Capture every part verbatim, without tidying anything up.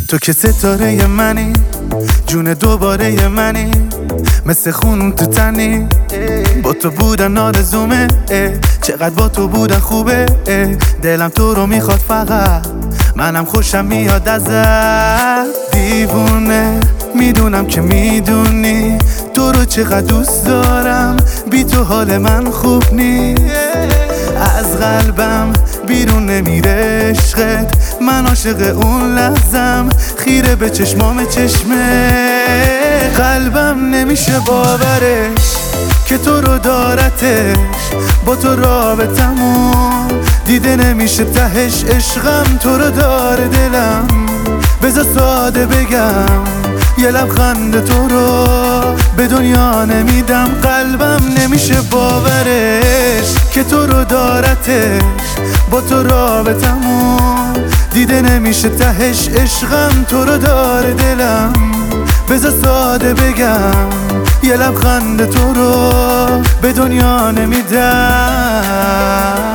تو که ستاره منی، جون دوباره منی، مثل خون تو تنی. با تو بودن آرزومه، چقدر با تو بودن خوبه. دلم تو رو میخواد فقط، منم خوشم میاد ازت. دیوونه میدونم که میدونی تو رو چقدر دوست دارم، بی تو حال من خوب نی. از قلبم بیرون نمیره عشقت، من عاشق اون لحظم، خیره به چشمام چشمه. قلبم نمیشه باورش که تو رو دارتش، با تو رابطمون دیده نمیشه تهش. عشقم تو رو داره دلم، بذار ساده بگم یه لبخند تو رو به دنیا نمیدم. قلبم نمیشه باورش که تو رو دارتش، با تو رابطمون دیده نمیشه تهش. عشقم تو رو داره دلم، بذار ساده بگم یه لبخند تو رو به دنیا نمیدم.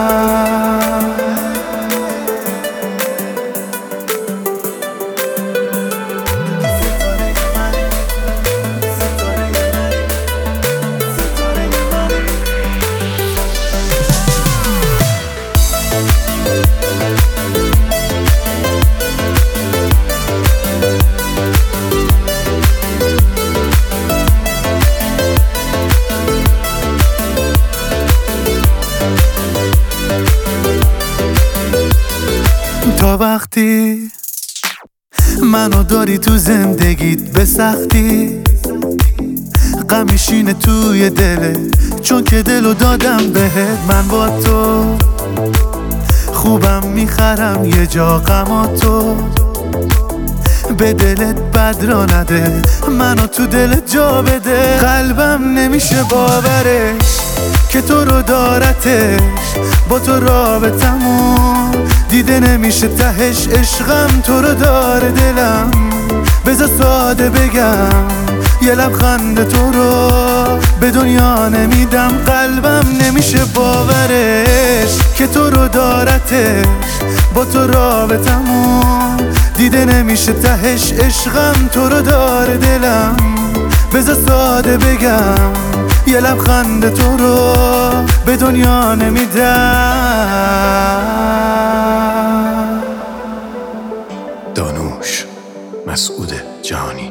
تا وقتی منو داری تو زندگیت به سختی، غمشینه توی دلت چون که دلو دادم بهت. من با تو خوبم میخرم یه جا غماتو، به دلت بد را نده، منو تو دلت جا بده. قلبم نمیشه باورش که تو رو دارتش، با تو رابطمون دیده نمیشه تهش. عشقم تو رو داره دلم، بذار ساده بگم یه لبخند تو رو به دنیا نمیدم. قلبم نمیشه باورش که تو رو دارتش، با تو رابطمون دیده نمیشه تهش. عشقم تو رو داره دلم، بذار ساده بگم یه لبخند تو رو به دنیا نمیدم. دانوش مسعود جهانی.